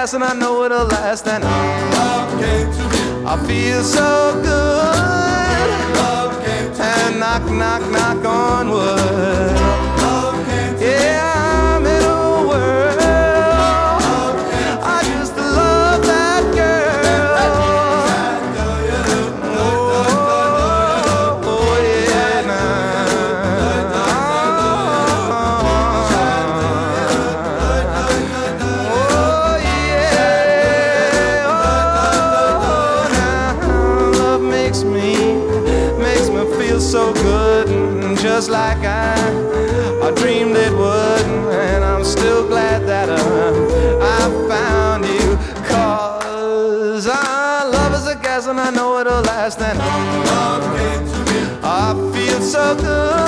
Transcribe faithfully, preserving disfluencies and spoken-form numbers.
gas and I know it'll last. And love came to me. I feel so good. Love came to and me. knock, knock, knock on wood. Love came to me. Yeah, I'm in a world. I just love that girl. Oh, oh yeah, nah. Oh yeah, oh nah. Love makes me, makes me feel so good, just like I, I dreamed it would. And I'm still glad that uh, I found you, 'cause I love is a gas and I know it'll last. And Love came to me. I feel so good.